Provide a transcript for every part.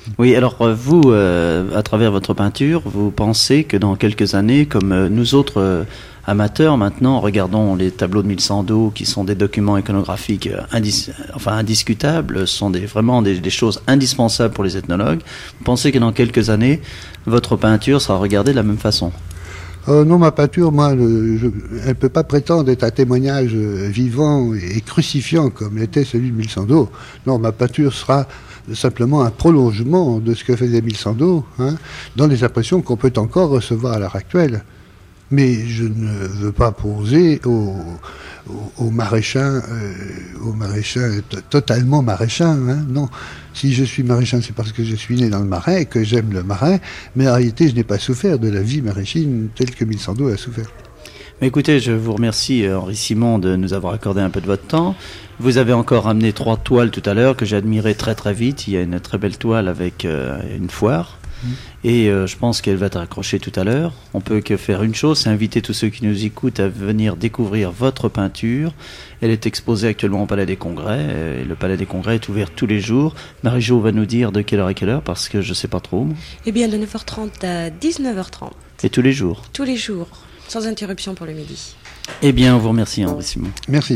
Oui, alors vous, à travers votre peinture, vous pensez que dans quelques années, comme nous autres amateurs maintenant, regardons les tableaux de 1100 d'eau qui sont des documents iconographiques indiscutables, sont vraiment des choses indispensables pour les ethnologues. Vous pensez que dans quelques années, votre peinture sera regardée de la même façon? Non, ma peinture, elle ne peut pas prétendre être un témoignage vivant et crucifiant comme l'était celui de 1100 d'eau. Non, ma peinture sera simplement un prolongement de ce que faisait 1100 d'eau, dans les impressions qu'on peut encore recevoir à l'heure actuelle. Mais je ne veux pas poser aux maraîchins, totalement maraîchins. Non, si je suis maraîchin, c'est parce que je suis né dans le Marais, que j'aime le Marais. Mais en réalité, je n'ai pas souffert de la vie maraîchine telle que 1100 d'eau a souffert. Mais écoutez, je vous remercie, Henri Simon, de nous avoir accordé un peu de votre temps. Vous avez encore amené 3 toiles tout à l'heure que j'ai admirées très très vite. Il y a une très belle toile avec une foire. Et je pense qu'elle va être accrochée tout à l'heure. On peut que faire une chose, c'est inviter tous ceux qui nous écoutent à venir découvrir votre peinture. Elle est exposée actuellement au Palais des Congrès. Et le Palais des Congrès est ouvert tous les jours. Marie-Jo va nous dire de quelle heure à quelle heure, parce que je ne sais pas trop. Eh bien, de 9h30 à 19h30. Et tous les jours? Tous les jours, sans interruption pour le midi. Eh bien, on vous remercie, Henri Simon. Merci.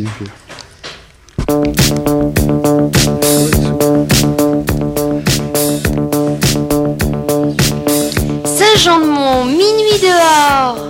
Saint-Jean-de-Mont, minuit dehors.